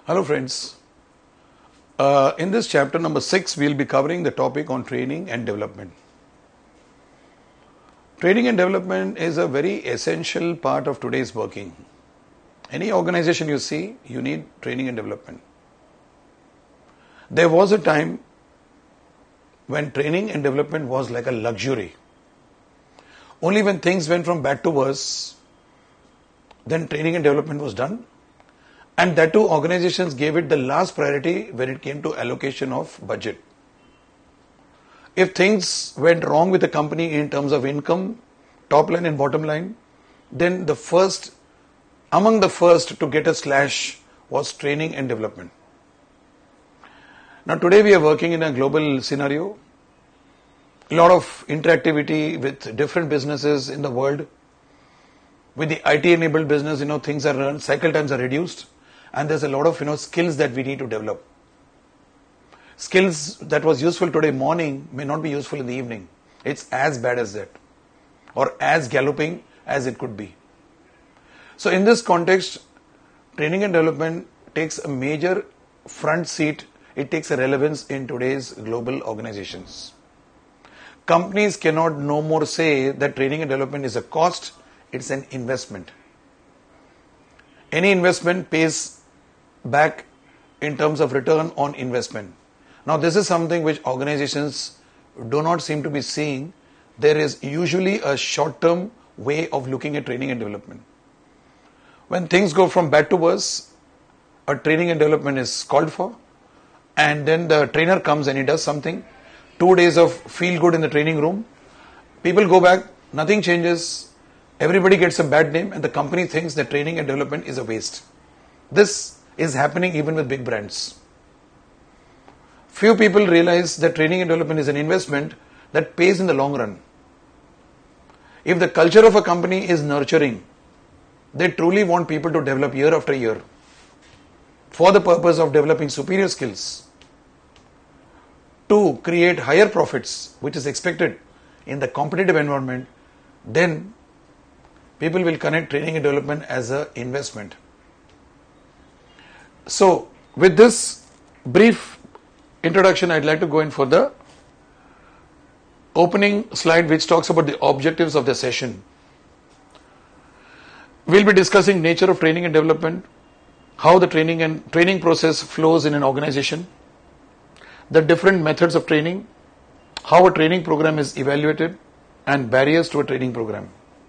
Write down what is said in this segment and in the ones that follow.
Hello friends. In this chapter number 6, we will be covering the topic on training and development. Training and development is a very essential part of today's working. Any organization you see, you need training and development. There was a time when training and development was like a luxury. Only when things went from bad to worse, then training and development was done. And that too, organizations gave it the last priority when it came to allocation of budget. If things went wrong with the company in terms of income, top line and bottom line, then among the first to get a slash was training and development. Now today we are working in a global scenario. A lot of interactivity with different businesses in the world. With the IT enabled business, things are run, cycle times are reduced. And there's a lot of skills that we need to develop. Skills that was useful today morning may not be useful in the evening. It's as bad as that, or as galloping as it could be. So in this context, training and development takes a major front seat. It takes a relevance in today's global organizations. Companies cannot no more say that training and development is a cost, it's an investment. Any investment pays back in terms of return on investment. Now this is something which organizations do not seem to be seeing. There is usually a short-term way of looking at training and development. When things go from bad to worse, a training and development is called for, and then the trainer comes and he does something. 2 days of feel good in the training room. People go back, nothing changes. Everybody gets a bad name and the company thinks that training and development is a waste. This is happening even with big brands. Few people realize that training and development is an investment that pays in the long run. If the culture of a company is nurturing, they truly want people to develop year after year for the purpose of developing superior skills to create higher profits, which is expected in the competitive environment, then people will connect training and development as an investment. So, with this brief introduction, I'd like to go in for the opening slide which talks about the objectives of the session. We'll be discussing nature of training and development, how the training process flows in an organization, the different methods of training, how a training program is evaluated, and barriers to a training program.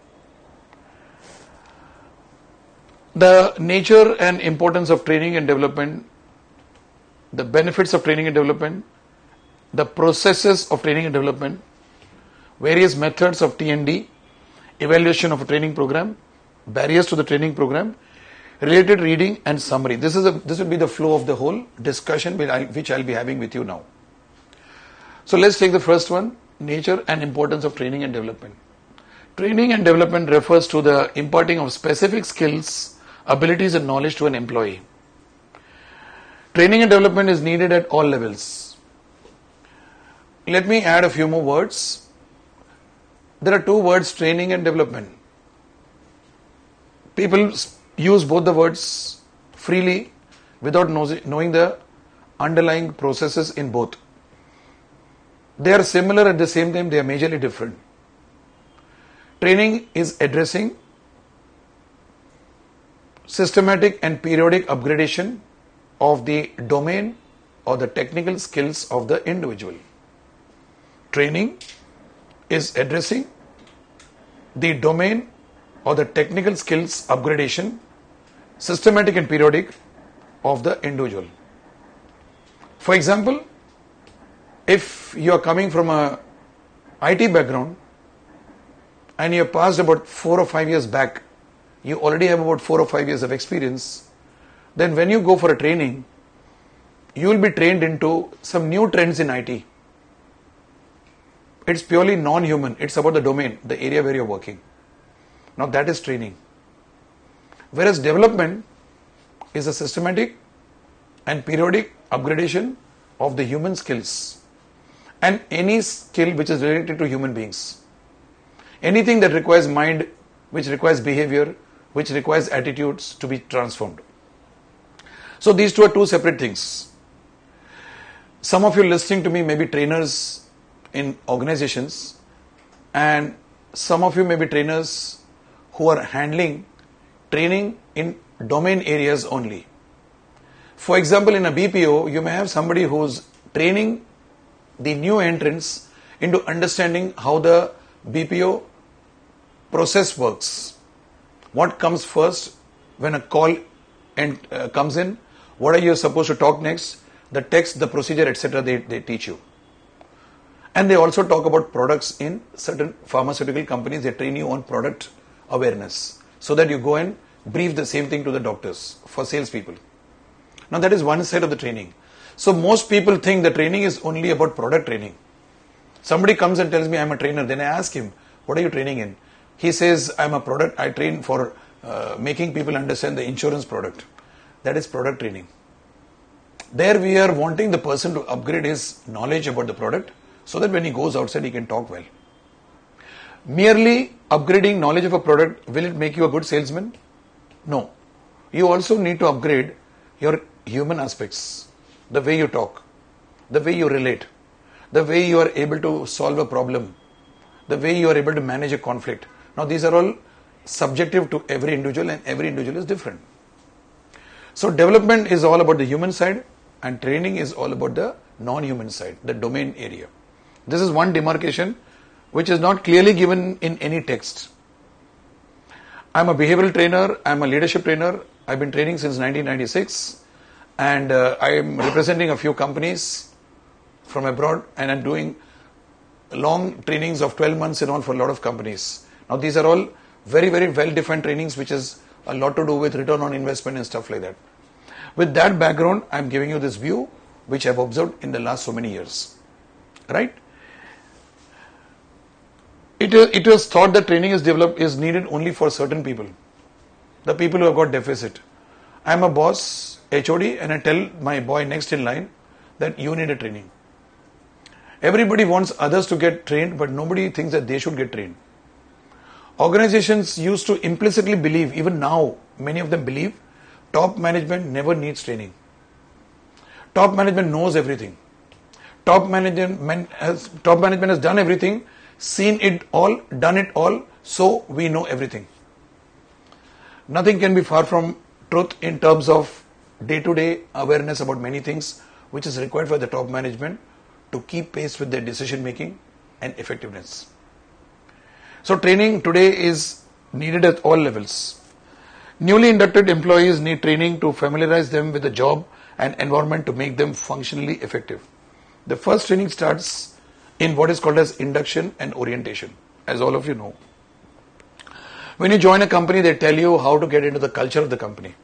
The nature and importance of training and development, the benefits of training and development, the processes of training and development, various methods of T&D, evaluation of a training program, barriers to the training program, related reading and summary. This will be the flow of the whole discussion which I'll be having with you now. So let's take the first one, nature and importance of training and development. Training and development refers to the imparting of specific skills, abilities and knowledge to an employee. Training and development is needed at all levels. Let me add a few more words. There are two words, training and development. People use both the words freely without knowing the underlying processes in both. They are similar, at the same time they are majorly different. Training is addressing systematic and periodic upgradation of the domain or the technical skills of the individual. Training is addressing the domain or the technical skills upgradation, systematic and periodic, of the individual. For example, if you are coming from a IT background and you have passed about 4 or 5 years back, you already have about 4 or 5 years of experience, then when you go for a training, you will be trained into some new trends in IT. It's purely non-human. It's about the domain, the area where you're working. Now that is training. Whereas development is a systematic and periodic upgradation of the human skills and any skill which is related to human beings. Anything that requires mind, which requires behavior, which requires attitudes to be transformed. So these two are two separate things. Some of you listening to me may be trainers in organizations, and some of you may be trainers who are handling training in domain areas only. For example, in a BPO, you may have somebody who's training the new entrants into understanding how the BPO process works. What comes first when a call comes in? What are you supposed to talk next? The text, the procedure, etc. They teach you. And they also talk about products in certain pharmaceutical companies. They train you on product awareness so that you go and brief the same thing to the doctors for salespeople. Now that is one side of the training. So most people think the training is only about product training. Somebody comes and tells me I'm a trainer. Then I ask him, what are you training in? He says, I'm a product. I train for making people understand the insurance product. That is product training. There we are wanting the person to upgrade his knowledge about the product so that when he goes outside he can talk well. Merely upgrading knowledge of a product, will it make you a good salesman? No. You also need to upgrade your human aspects, the way you talk, the way you relate, the way you are able to solve a problem, the way you are able to manage a conflict. Now these are all subjective to every individual, and every individual is different. So development is all about the human side, and training is all about the non-human side, the domain area. This is one demarcation which is not clearly given in any text. I'm a behavioral trainer, I'm a leadership trainer. I've been training since 1996, and I am representing a few companies from abroad, and I'm doing long trainings of 12 months and all for a lot of companies. Now these are all very, very well-defined trainings which has a lot to do with return on investment and stuff like that. With that background, I'm giving you this view which I've observed in the last so many years. Right? It was thought that training is needed only for certain people. The people who have got deficit. I'm a boss, HOD, and I tell my boy next in line that you need a training. Everybody wants others to get trained, but nobody thinks that they should get trained. Organizations used to implicitly believe, even now, many of them believe, top management never needs training. Top management knows everything. Top management has done everything, seen it all, done it all, so we know everything. Nothing can be far from truth in terms of day-to-day awareness about many things which is required for the top management to keep pace with their decision making and effectiveness. So training today is needed at all levels. Newly inducted employees need training to familiarize them with the job and environment to make them functionally effective. The first training starts in what is called as induction and orientation, as all of you know. When you join a company, they tell you how to get into the culture of the company,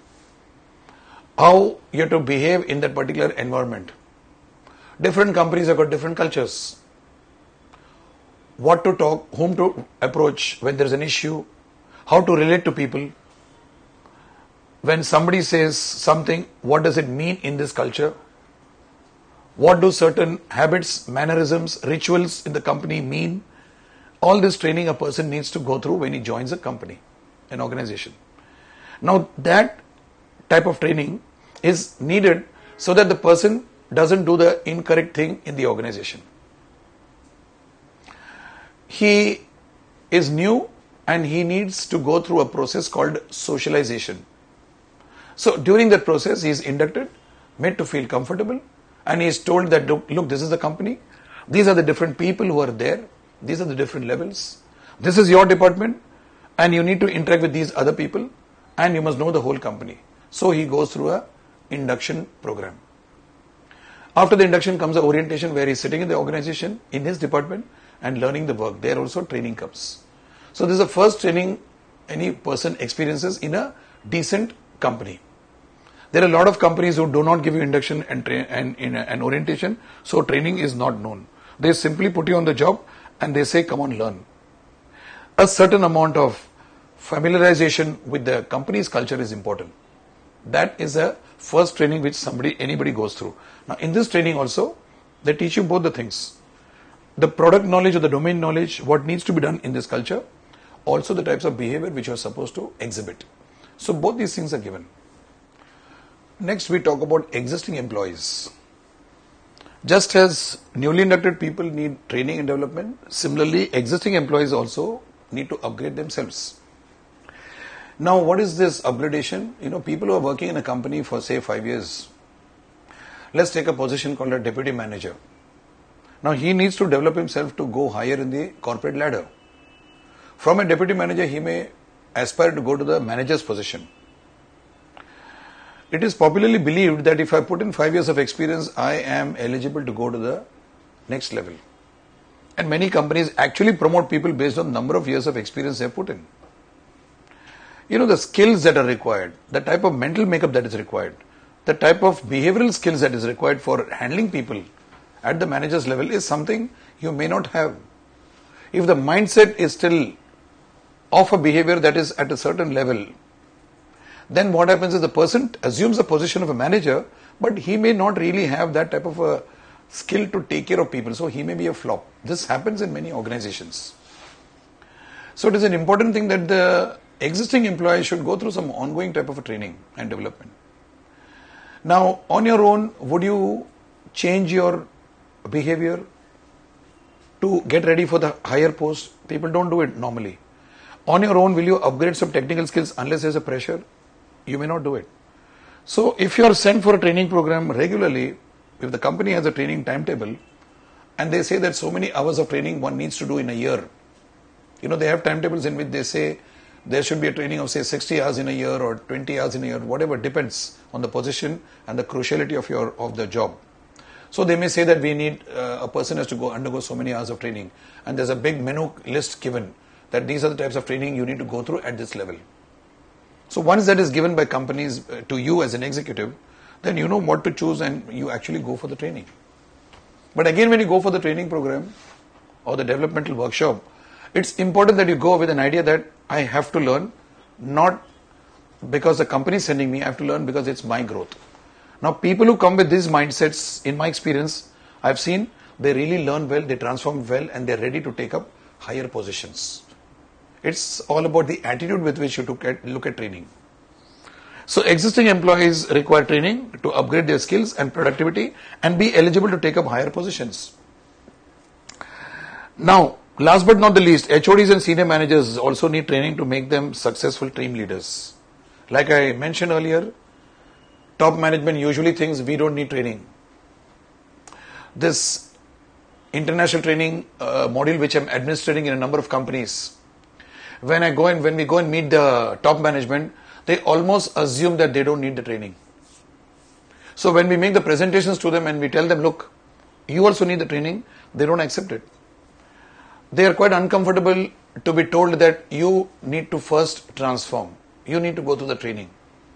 how you have to behave in that particular environment. Different companies have got different cultures. What to talk, whom to approach when there is an issue, how to relate to people. When somebody says something, what does it mean in this culture? What do certain habits, mannerisms, rituals in the company mean? All this training a person needs to go through when he joins a company, an organization. Now that type of training is needed so that the person doesn't do the incorrect thing in the organization. He is new and he needs to go through a process called socialization. So during that process, he is inducted, made to feel comfortable, and he is told that, look, this is the company. These are the different people who are there. These are the different levels. This is your department, and you need to interact with these other people, and you must know the whole company. So he goes through a induction program. After the induction comes the orientation, where he is sitting in the organization, in his department, and learning the work. There also training comes. So this is the first training any person experiences in a decent company. There are a lot of companies who do not give you induction and an orientation, so training is not known. They simply put you on the job and they say, come on, learn. A certain amount of familiarization with the company's culture is important. That is a first training which anybody goes through. Now in this training also, they teach you both the things. The product knowledge or the domain knowledge, what needs to be done in this culture, also the types of behavior which you are supposed to exhibit. So both these things are given. Next, we talk about existing employees. Just as newly inducted people need training and development, similarly, existing employees also need to upgrade themselves. Now, what is this upgradation? People who are working in a company for say 5 years, let's take a position called a deputy manager. Now, he needs to develop himself to go higher in the corporate ladder. From a deputy manager, he may aspire to go to the manager's position. It is popularly believed that if I put in 5 years of experience, I am eligible to go to the next level. And many companies actually promote people based on number of years of experience they have put in. The skills that are required, the type of mental makeup that is required, the type of behavioral skills that is required for handling people at the manager's level is something you may not have. If the mindset is still of a behavior that is at a certain level, then what happens is the person assumes the position of a manager, but he may not really have that type of a skill to take care of people. So he may be a flop. This happens in many organizations. So it is an important thing that the existing employee should go through some ongoing type of a training and development. Now, on your own, would you change your behavior to get ready for the higher post? People don't do it normally. On your own, will you upgrade some technical skills unless there's a pressure? You may not do it. So, if you are sent for a training program regularly, if the company has a training timetable and they say that so many hours of training one needs to do in a year, they have timetables in which they say there should be a training of say 60 hours in a year or 20 hours in a year, whatever, depends on the position and the cruciality of the job. So they may say that we need a person has to undergo so many hours of training, and there's a big menu list given that these are the types of training you need to go through at this level. So once that is given by companies to you as an executive, then you know what to choose and you actually go for the training. But again, when you go for the training program or the developmental workshop, it's important that you go with an idea that I have to learn, not because the company is sending me, I have to learn because it's my growth. Now, people who come with these mindsets, in my experience, I've seen they really learn well, they transform well, and they're ready to take up higher positions. It's all about the attitude with which you look at training. So, existing employees require training to upgrade their skills and productivity and be eligible to take up higher positions. Now, last but not the least, HODs and senior managers also need training to make them successful team leaders. Like I mentioned earlier, top management usually thinks we don't need training. This international training module which I'm administrating in a number of companies, when we go and meet the top management, they almost assume that they don't need the training. So when we make the presentations to them and we tell them, look, you also need the training, they don't accept it. They are quite uncomfortable to be told that you need to first transform. You need to go through the training.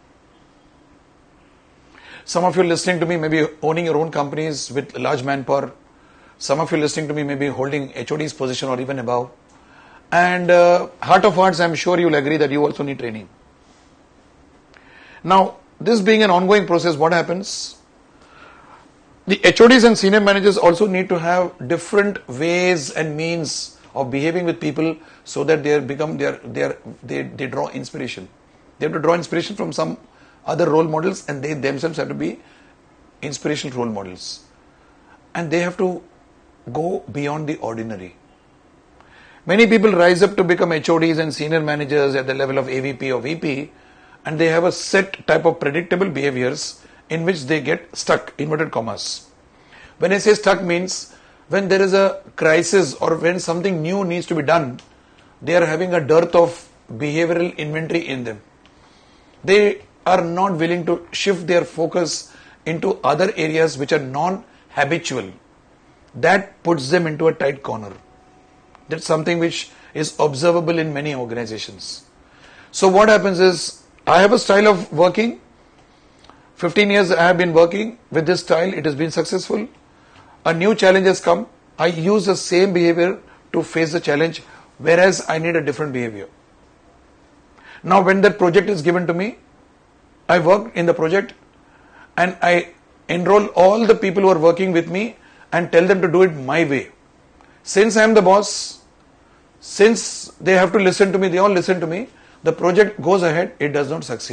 Some of you listening to me may be owning your own companies with large manpower. Some of you listening to me may be holding HOD's position or even above. And heart of hearts, I'm sure you'll agree that you also need training. Now, this being an ongoing process, what happens? The HODs and senior managers also need to have different ways and means of behaving with people so that they draw inspiration. They have to draw inspiration from some other role models, and they themselves have to be inspirational role models. And they have to go beyond the ordinary. Many people rise up to become HODs and senior managers at the level of AVP or VP, and they have a set type of predictable behaviors in which they get stuck, inverted commas. When I say stuck means when there is a crisis or when something new needs to be done, they are having a dearth of behavioral inventory in them. They are not willing to shift their focus into other areas which are non-habitual. That puts them into a tight corner. That's something which is observable in many organizations. So what happens is, I have a style of working. 15 years I have been working with this style. It has been successful. A new challenge has come. I use the same behavior to face the challenge, whereas I need a different behavior. Now when that project is given to me, I work in the project and I enroll all the people who are working with me and tell them to do it my way. Since I am the boss, since they have to listen to me, they all listen to me, the project goes ahead, it does not succeed.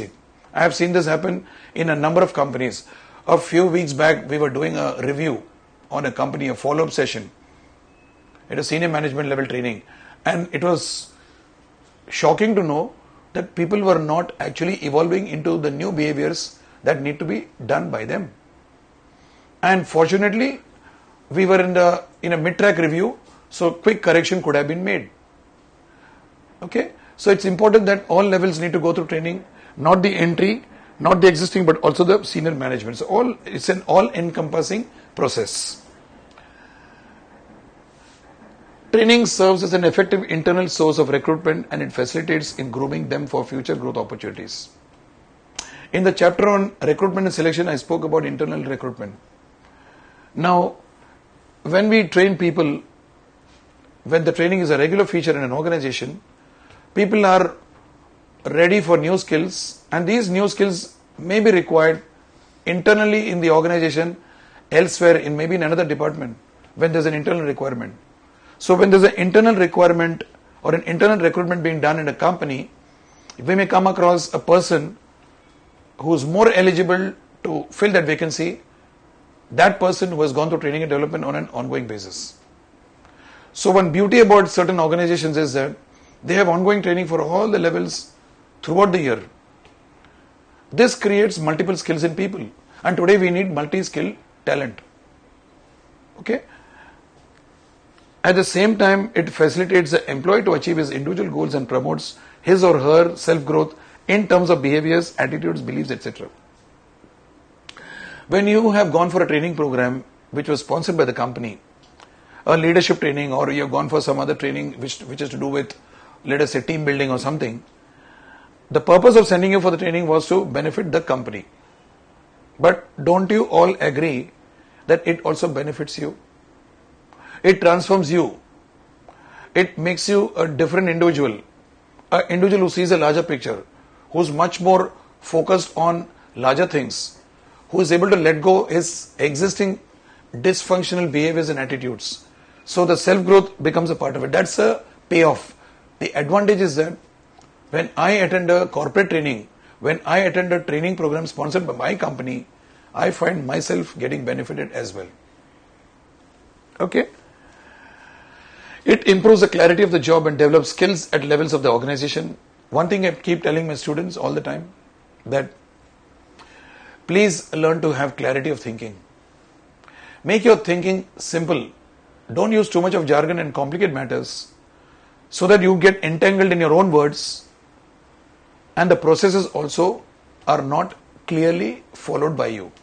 I have seen this happen in a number of companies. A few weeks back, we were doing a review on a company, a follow-up session. It was senior management level training. And it was shocking to know that people were not actually evolving into the new behaviors that need to be done by them. And fortunately, we were in a mid-track review, so quick correction could have been made. Okay, so it's important that all levels need to go through training, not the entry, not the existing, but also the senior management. So it's an all-encompassing process. Training serves as an effective internal source of recruitment, and it facilitates in grooming them for future growth opportunities. In the chapter on recruitment and selection, I spoke about internal recruitment. Now, when we train people, when the training is a regular feature in an organization, people are ready for new skills, and these new skills may be required internally in the organization, elsewhere in maybe in another department, when there's an internal requirement. So when there's an internal requirement or an internal recruitment being done in a company, we may come across a person who's more eligible to fill that vacancy, that person who has gone through training and development on an ongoing basis. So one beauty about certain organizations is that they have ongoing training for all the levels throughout the year. This creates multiple skills in people, and today we need multi-skilled talent. Okay? At the same time, it facilitates the employee to achieve his individual goals and promotes his or her self-growth in terms of behaviors, attitudes, beliefs, etc. When you have gone for a training program which was sponsored by the company, a leadership training, or you have gone for some other training which is to do with, let us say, team building or something, the purpose of sending you for the training was to benefit the company. But don't you all agree that it also benefits you? It transforms you. It makes you a different individual. An individual who sees a larger picture, who's much more focused on larger things, who is able to let go his existing dysfunctional behaviors and attitudes. So the self-growth becomes a part of it. That's a payoff. The advantage is that when I attend a corporate training, when I attend a training program sponsored by my company, I find myself getting benefited as well. Okay? It improves the clarity of the job and develops skills at levels of the organization. One thing I keep telling my students all the time, that please learn to have clarity of thinking. Make your thinking simple. Don't use too much of jargon and complicate matters so that you get entangled in your own words and the processes also are not clearly followed by you.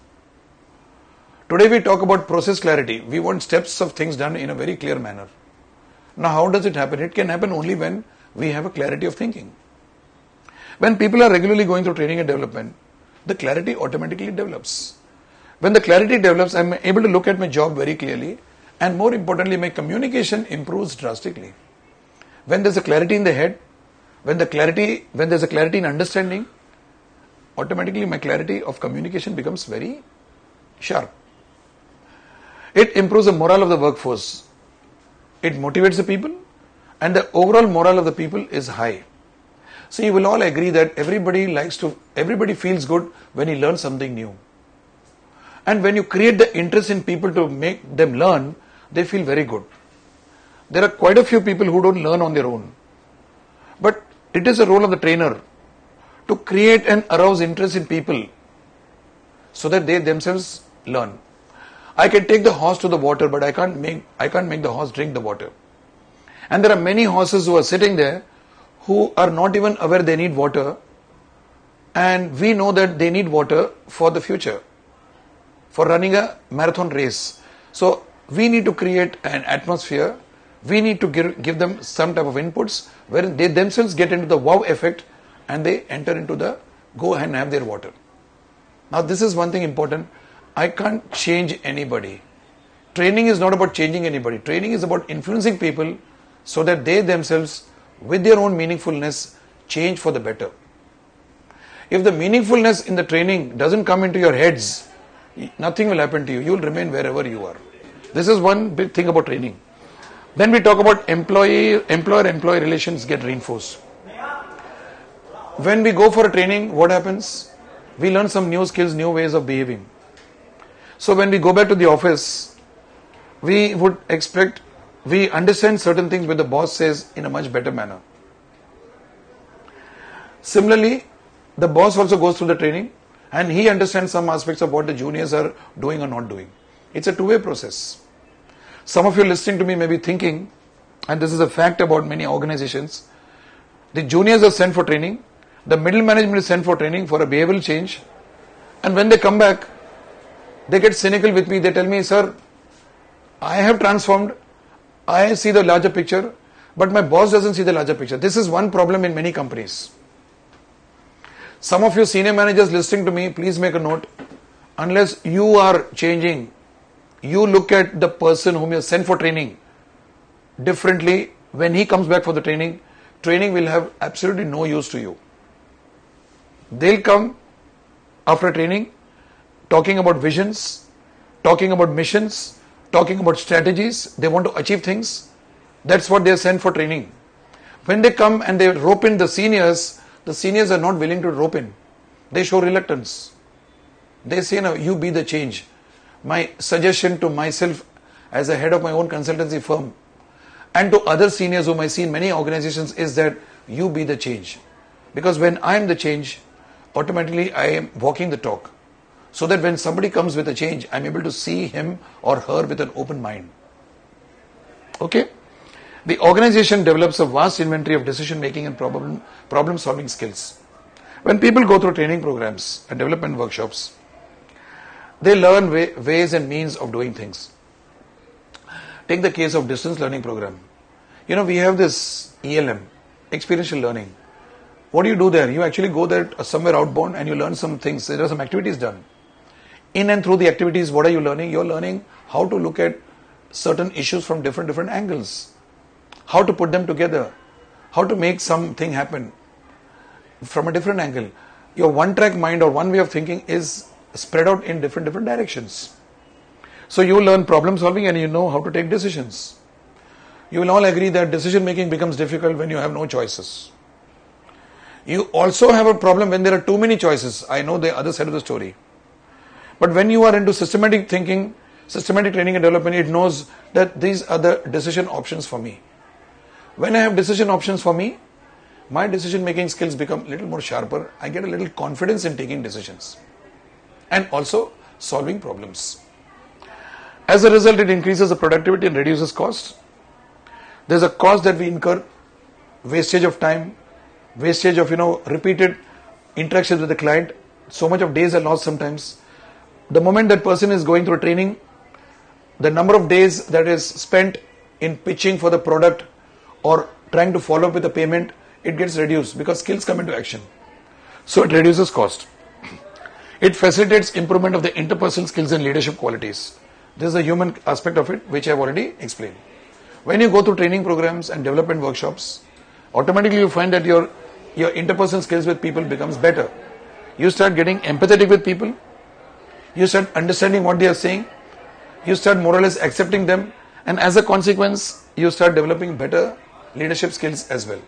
Today we talk about process clarity. We want steps of things done in a very clear manner. Now how does it happen? It can happen only when we have a clarity of thinking. When people are regularly going through training and development, the clarity automatically develops. When the clarity develops, I'm able to look at my job very clearly, and more importantly, my communication improves drastically. When there's a clarity in the head, when there's a clarity in understanding, automatically my clarity of communication becomes very sharp. It improves the morale of the workforce. It motivates the people, and the overall morale of the people is high. So you will all agree that everybody feels good when he learns something new. And when you create the interest in people to make them learn, they feel very good. There are quite a few people who don't learn on their own. But it is a role of the trainer to create and arouse interest in people so that they themselves learn. I can take the horse to the water, but I can't make the horse drink the water. And there are many horses who are sitting there who are not even aware they need water, and we know that they need water for the future, for running a marathon race. So we need to create an atmosphere, we need to give them some type of inputs where they themselves get into the wow effect and they enter into the go and have their water. Now this is one thing important. I can't change anybody. Training is not about changing anybody. Training is about influencing people so that they themselves, with their own meaningfulness, change for the better. If the meaningfulness in the training doesn't come into your heads, nothing will happen to you. You will remain wherever you are. This is one big thing about training. Then we talk about employer-employee relations get reinforced. When we go for a training, what happens? We learn some new skills, new ways of behaving. So when we go back to the office, we would expect, we understand certain things when the boss says in a much better manner. Similarly, the boss also goes through the training and he understands some aspects of what the juniors are doing or not doing. It's a two-way process. Some of you listening to me may be thinking, and this is a fact about many organizations, the juniors are sent for training, the middle management is sent for training for a behavioral change, and when they come back, they get cynical with me. They tell me, sir, I have transformed, I see the larger picture, but my boss doesn't see the larger picture. This is one problem in many companies. Some of you senior managers listening to me, please make a note. Unless you are changing, you look at the person whom you sent for training differently. When he comes back for the training will have absolutely no use to you. They'll come after training talking about visions, talking about missions, talking about strategies. They want to achieve things. That's what they are sent for training. When they come and they rope in the seniors are not willing to rope in. They show reluctance. They say, no, you be the change. My suggestion to myself as a head of my own consultancy firm and to other seniors whom I see in many organizations is that you be the change. Because when I am the change, automatically I am walking the talk. So that when somebody comes with a change, I am able to see him or her with an open mind. Okay? The organization develops a vast inventory of decision making and problem solving skills. When people go through training programs and development workshops, they learn ways and means of doing things. Take the case of distance learning program. We have this ELM, experiential learning. What do you do there? You actually go there somewhere outbound and you learn some things. There are some activities done. In and through the activities, what are you learning? You're learning how to look at certain issues from different angles. How to put them together. How to make something happen from a different angle. Your one-track mind or one way of thinking is spread out in different directions. So you learn problem solving and you know how to take decisions. You will all agree that decision making becomes difficult when you have no choices. You also have a problem when there are too many choices. I know the other side of the story. But when you are into systematic thinking, systematic training and development, it knows that these are the decision options for me. When I have decision options for me, my decision making skills become a little more sharper. I get a little confidence in taking decisions and also solving problems. As a result, it increases the productivity and reduces cost. There's a cost that we incur, wastage of time, wastage of repeated interactions with the client. So much of days are lost sometimes. The moment that person is going through training, the number of days that is spent in pitching for the product or trying to follow up with the payment, it gets reduced because skills come into action. So it reduces cost. It facilitates improvement of the interpersonal skills and leadership qualities. This is the human aspect of it, which I have already explained. When you go through training programs and development workshops, automatically you find that your interpersonal skills with people becomes better. You start getting empathetic with people. You start understanding what they are saying. You start more or less accepting them. And as a consequence, you start developing better leadership skills as well.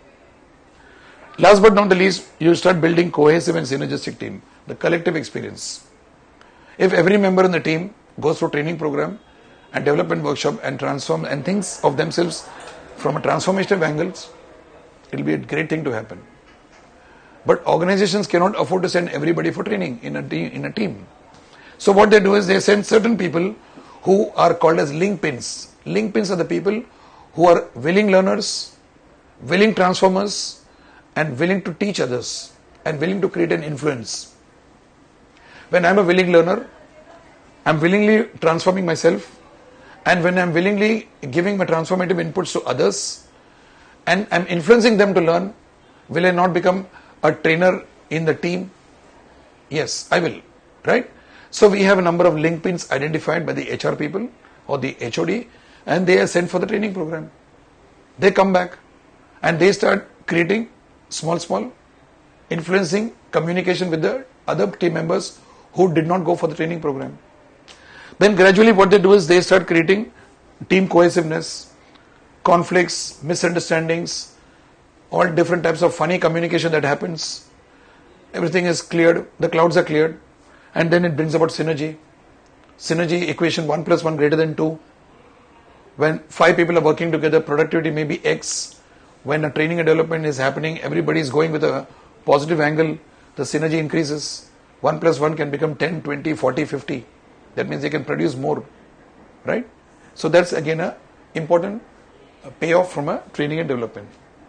Last but not the least, you start building cohesive and synergistic team, the collective experience. If every member in the team goes through training program and development workshop and transform and thinks of themselves from a transformative angles, it will be a great thing to happen. But organizations cannot afford to send everybody for training in a team. So what they do is they send certain people who are called as link pins. Link pins are the people who are willing learners, willing transformers, and willing to teach others and willing to create an influence. When I'm a willing learner, I'm willingly transforming myself, and when I'm willingly giving my transformative inputs to others and I'm influencing them to learn, will I not become a trainer in the team? Yes, I will, right? So we have a number of link pins identified by the HR people or the HOD, and they are sent for the training program. They come back and they start creating small, influencing communication with the other team members who did not go for the training program. Then gradually what they do is they start creating team cohesiveness, conflicts, misunderstandings, all different types of funny communication that happens. everything is cleared, the clouds are cleared, and then it brings about synergy. Synergy equation 1 plus 1 greater than 2. When 5 people are working together, productivity may be X. When a training and development is happening, everybody is going with a positive angle, the synergy increases. 1 plus 1 can become 10, 20, 40, 50. That means they can produce more, right? So that's again a important payoff from a training and development.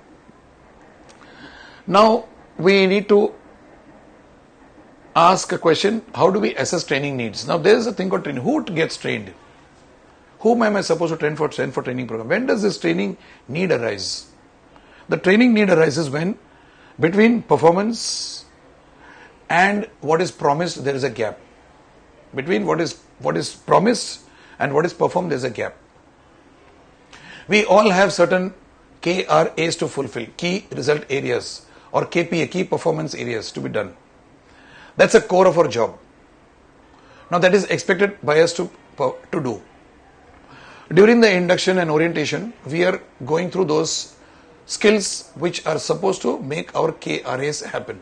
Now we need to ask a question, how do we assess training needs? Now there is a thing called training. Who gets trained? Whom am I supposed to train for training program? When does this training need arise? The training need arises when between performance and what is promised there is a gap. Between what is promised and what is performed there is a gap. We all have certain KRAs to fulfill, key result areas, or KPA, key performance areas to be done. That's a core of our job. Now that is expected by us to do. During the induction and orientation, we are going through those skills which are supposed to make our KRAs happen.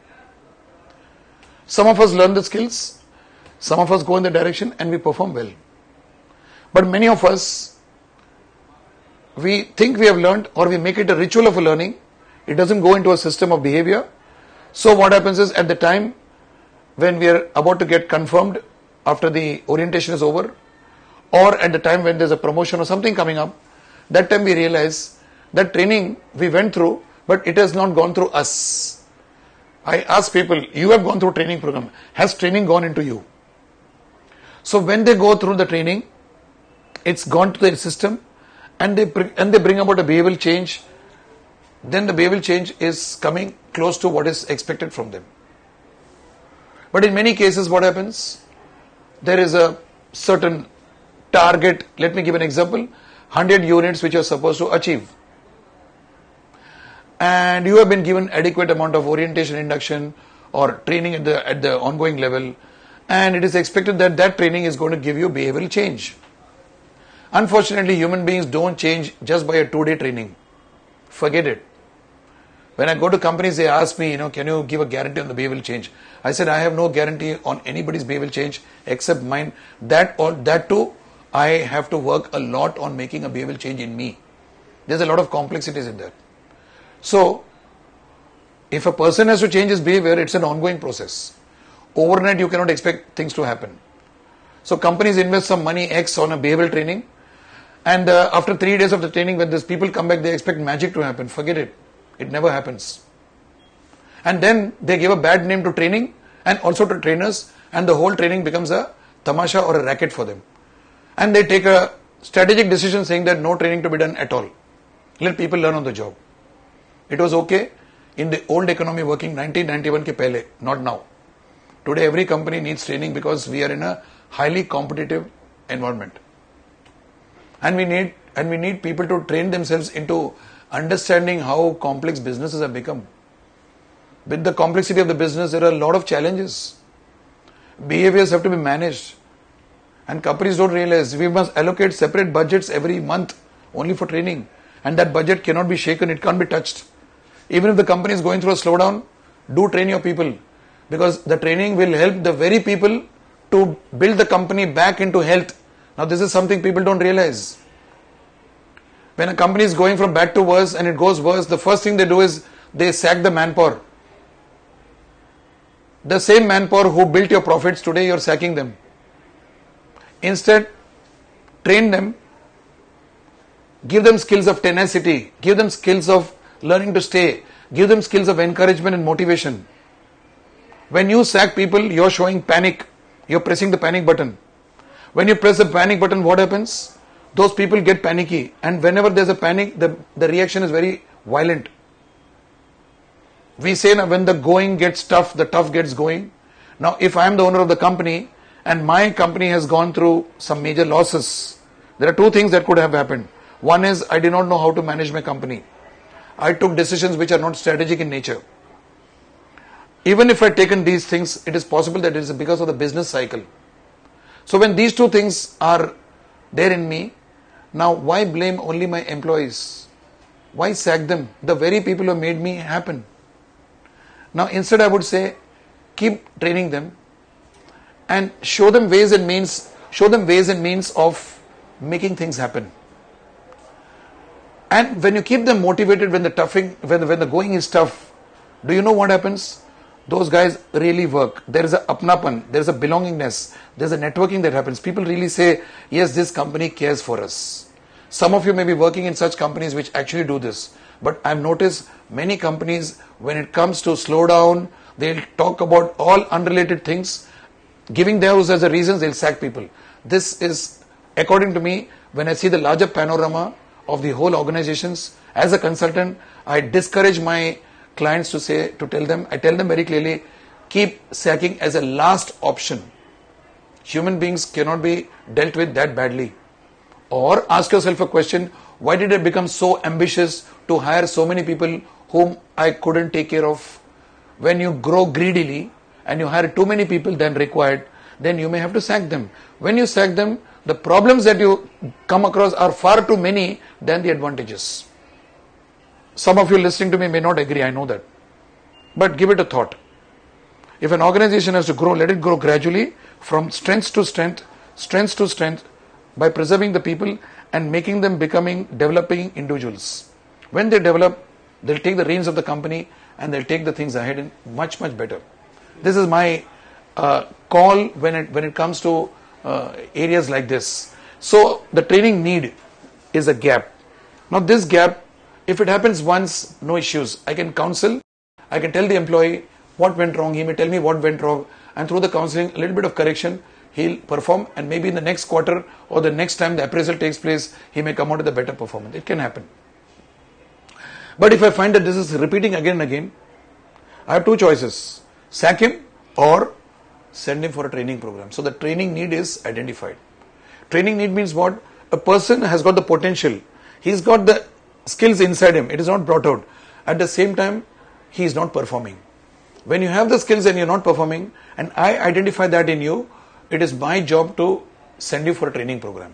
Some of us learn the skills, some of us go in the direction and we perform well. But many of us, we think we have learned or we make it a ritual of a learning. It doesn't go into a system of behavior. So what happens is at the time when we are about to get confirmed after the orientation is over, or at the time when there's a promotion or something coming up, that time we realize that training we went through, but it has not gone through us. I ask people, you have gone through training program. Has training gone into you? So when they go through the training, it's gone to their system and they bring about a behavioral change. Then the behavioral change is coming close to what is expected from them. But in many cases what happens? There is a certain target. Let me give an example. 100 units which you are supposed to achieve. And you have been given adequate amount of orientation, induction or training at the ongoing level. And it is expected that that training is going to give you behavioral change. Unfortunately, human beings don't change just by a 2-day training. Forget it. When I go to companies, they ask me, can you give a guarantee on the behavioral change? I said, I have no guarantee on anybody's behavioral change except mine. That too, I have to work a lot on making a behavioral change in me. There's a lot of complexities in that. So, if a person has to change his behavior, it's an ongoing process. Overnight, you cannot expect things to happen. So, companies invest some money X on a behavioral training, and after 3 days of the training, when these people come back, they expect magic to happen. Forget it. It never happens. And then they give a bad name to training and also to trainers, and the whole training becomes a tamasha or a racket for them. And they take a strategic decision saying that no training to be done at all. Let people learn on the job. It was okay in the old economy working 1991 ke pehle, not now. Today every company needs training because we are in a highly competitive environment. And we need people to train themselves into understanding how complex businesses have become. With the complexity of the business, there are a lot of challenges. Behaviors have to be managed. And companies don't realize we must allocate separate budgets every month only for training. And that budget cannot be shaken, it can't be touched. Even if the company is going through a slowdown, do train your people. Because the training will help the very people to build the company back into health. Now this is something people don't realize. When a company is going from bad to worse and it goes worse, the first thing they do is they sack the manpower. The same manpower who built your profits, today you are sacking them. Instead, train them, give them skills of tenacity, give them skills of learning to stay, give them skills of encouragement and motivation. When you sack people, you are showing panic, you are pressing the panic button. When you press the panic button, what happens? Those people get panicky, and whenever there's a panic, the reaction is very violent. We say now when the going gets tough, the tough gets going. Now if I am the owner of the company and my company has gone through some major losses, there are two things that could have happened. One is I did not know how to manage my company. I took decisions which are not strategic in nature. Even if I had taken these things, it is possible that it is because of the business cycle. So when these two things are there in me, now why blame only my employees? Why sack them? The very people who made me happen. Now instead I would say, keep training them and show them ways and means of making things happen. And when you keep them motivated when the going is tough, do you know what happens? Those guys really work. There is a apnapan, there is a belongingness, there is a networking that happens. People really say, yes, this company cares for us. Some of you may be working in such companies which actually do this. But I've noticed many companies, when it comes to slow down, they'll talk about all unrelated things, giving those as a reasons, they'll sack people. This is, according to me, when I see the larger panorama of the whole organizations, as a consultant, I discourage my clients I tell them very clearly, keep sacking as a last option. Human beings cannot be dealt with that badly. Or ask yourself a question, why did I become so ambitious to hire so many people whom I couldn't take care of? When you grow greedily and you hire too many people than required, then you may have to sack them. When you sack them, the problems that you come across are far too many than the advantages. Some of you listening to me may not agree, I know that. But give it a thought. If an organization has to grow, let it grow gradually from strength to strength, by preserving the people and making them developing individuals. When they develop, they'll take the reins of the company and they'll take the things ahead in much better. This is my call when it comes to areas like this. So the training need is a gap. Now this gap, if it happens once, no issues. I can counsel, I can tell the employee what went wrong, he may tell me what went wrong, and through the counseling, a little bit of correction, he'll perform, and maybe in the next quarter or the next time the appraisal takes place, he may come out with a better performance. It can happen. But if I find that this is repeating again and again, I have two choices: sack him or send him for a training program. So the training need is identified. Training need means what? A person has got the potential. He's got the skills inside him. It is not brought out. At the same time, he is not performing. When you have the skills and you're not performing, and I identify that in you, it is my job to send you for a training program.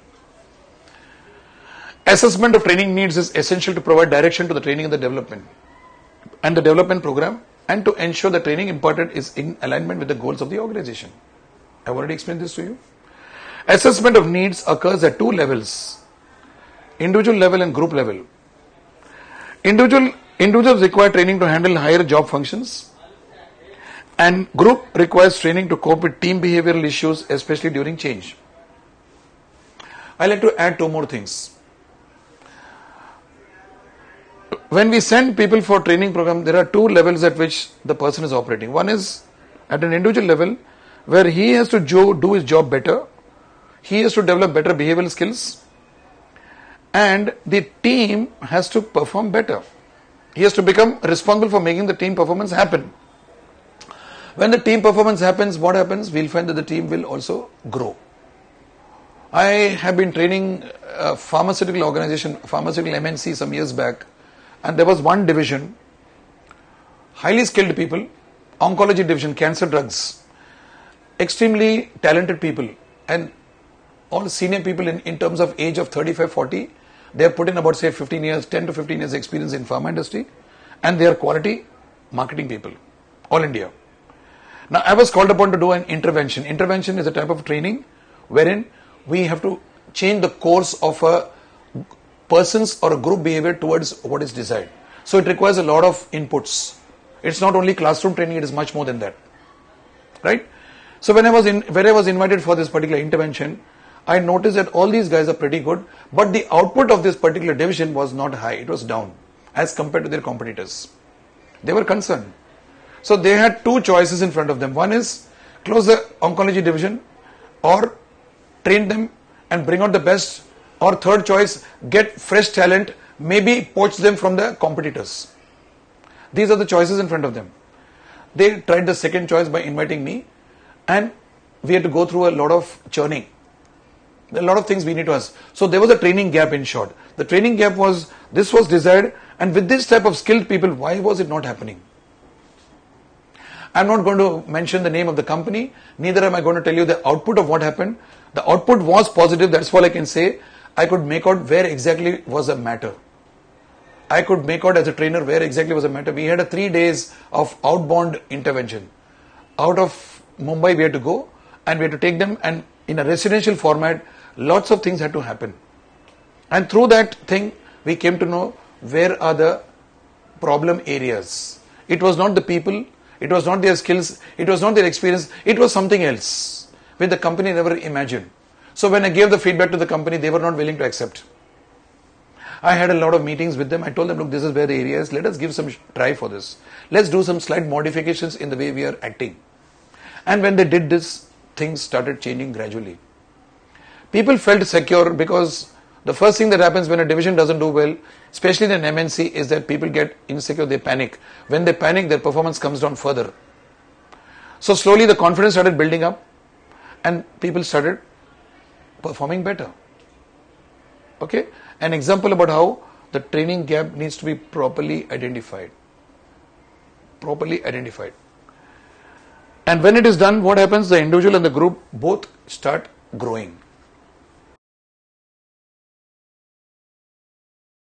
Assessment of training needs is essential to provide direction to the training and the development program, and to ensure the training imparted is in alignment with the goals of the organization. I've already explained this to you. Assessment of needs occurs at two levels: individual level and group level. Individuals require training to handle higher job functions, and group requires training to cope with team behavioral issues, especially during change. I like to add two more things. When we send people for training program, there are two levels at which the person is operating. One is at an individual level, where he has to do his job better, he has to develop better behavioral skills, and the team has to perform better. He has to become responsible for making the team performance happen. When the team performance happens, what happens? We'll find that the team will also grow. I have been training a pharmaceutical organization, pharmaceutical MNC some years back, and there was one division, highly skilled people, oncology division, cancer drugs, extremely talented people, and all senior people in terms of age of 35, 40, they have put in about say 15 years, 10 to 15 years experience in pharma industry, and they are quality marketing people, all India. Now I was called upon to do an intervention. Intervention is a type of training wherein we have to change the course of a person's or a group behavior towards what is desired. So it requires a lot of inputs. It's not only classroom training, it is much more than that. Right? So when I was invited for this particular intervention, I noticed that all these guys are pretty good, but the output of this particular division was not high. It was down as compared to their competitors. They were concerned. So they had two choices in front of them. One is close the oncology division or train them and bring out the best, or third choice, get fresh talent, maybe poach them from the competitors. These are the choices in front of them. They tried the second choice by inviting me, and we had to go through a lot of churning. There are a lot of things we need to ask. So there was a training gap, in short. The training gap was, this was desired, and with this type of skilled people, why was it not happening? I'm not going to mention the name of the company, neither am I going to tell you the output of what happened. The output was positive, that's all I can say. I could make out where exactly was the matter. I could make out as a trainer where exactly was the matter. We had a 3 days of outbound intervention. Out of Mumbai we had to go and we had to take them, and in a residential format, lots of things had to happen. And through that thing, we came to know where are the problem areas. It was not the people, it was not their skills, it was not their experience, it was something else which the company never imagined. So when I gave the feedback to the company, they were not willing to accept. I had a lot of meetings with them. I told them, look, this is where the area is. Let us give some try for this. Let's do some slight modifications in the way we are acting. And when they did this, things started changing gradually. People felt secure because the first thing that happens when a division doesn't do well, especially in an MNC, is that people get insecure, they panic. When they panic, their performance comes down further. So slowly the confidence started building up and people started performing better. Okay? An example about how the training gap needs to be properly identified. Properly identified. And when it is done, what happens? The individual and the group both start growing.